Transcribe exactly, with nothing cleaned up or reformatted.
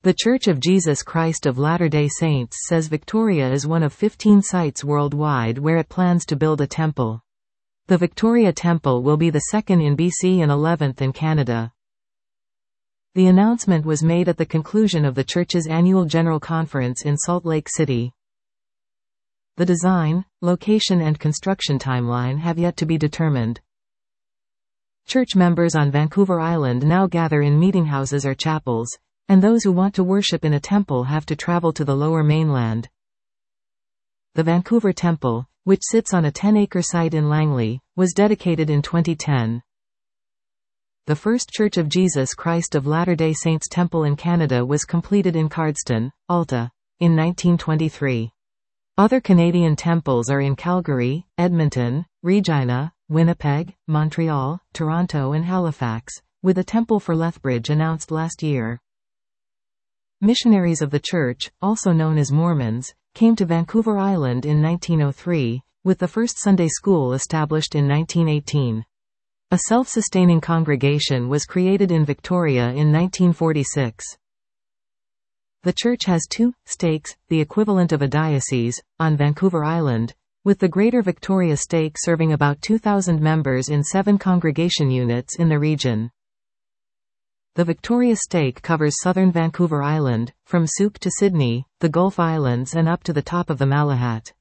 The Church of Jesus Christ of Latter-day Saints says Victoria is one of fifteen sites worldwide where it plans to build a temple. The Victoria Temple will be the second in B C and eleventh in Canada. The announcement was made at the conclusion of the church's annual General Conference in Salt Lake City. The design, location and construction timeline have yet to be determined. Church members on Vancouver Island now gather in meetinghouses or chapels, and those who want to worship in a temple have to travel to the Lower Mainland. The Vancouver Temple, which sits on a ten-acre site in Langley, was dedicated in twenty ten. The first Church of Jesus Christ of Latter-day Saints temple in Canada was completed in Cardston, Alta, in nineteen twenty-three. Other Canadian temples are in Calgary, Edmonton, Regina, Winnipeg, Montreal, Toronto and Halifax, with a temple for Lethbridge announced last year. Missionaries of the Church, also known as Mormons, came to Vancouver Island in nineteen oh three, with the first Sunday school established in nineteen eighteen. A self-sustaining congregation was created in Victoria in nineteen forty-six. The church has two stakes, the equivalent of a diocese, on Vancouver Island, with the Greater Victoria stake serving about two thousand members in seven congregation units in the region. The Victoria stake covers southern Vancouver Island, from Sooke to Sydney, the Gulf Islands and up to the top of the Malahat.